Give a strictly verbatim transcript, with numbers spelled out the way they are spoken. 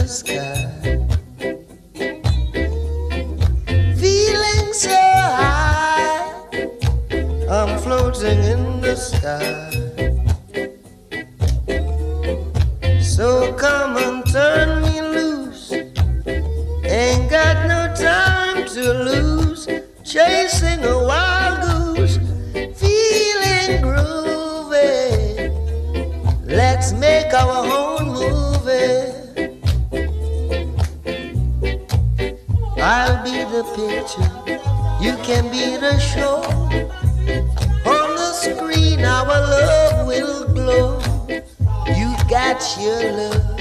sky. Feeling so high, I'm floating in the sky. So come and turn me loose, ain't got no time to lose, chasing a wild goose, feeling groovy. Let's make our own movie. I'll be the picture, you can be the show. On the screen our love will glow. You got your love,